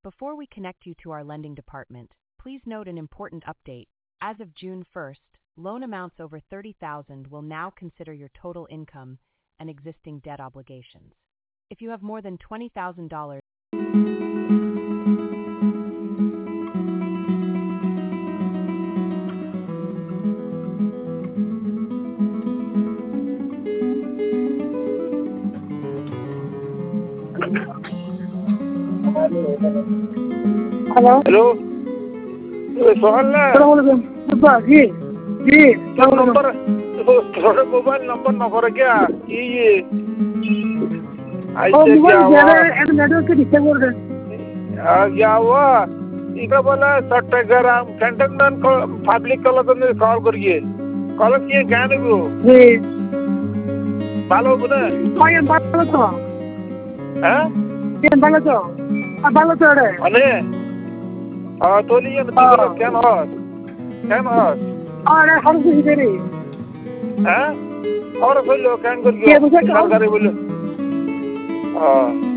Before we connect you to our lending department, please note an important update. As of June 1st, loan amounts over $30,000 will now consider your total income and existing debt obligations. If you have more than $20,000, hello hello Sohan ना जी जी number थोड़ा mobile number न कर क्या ये ऐसे क्या हुआ नेटवर्क के डिस्टर्ब कर रहे क्या हुआ इधर बोला सट्टाग्राम कंटेनमेंट पब्लिक कॉलेज में कॉल करिए कॉलेज किए क्या नहीं वो जी बालो बुने ये बालो तो हैं ये बालो तो रे अने तो लिए ना क्या ना अरे हम कुछ देरी हैं और बोलो क्या कर ये मुझे बोलो हाँ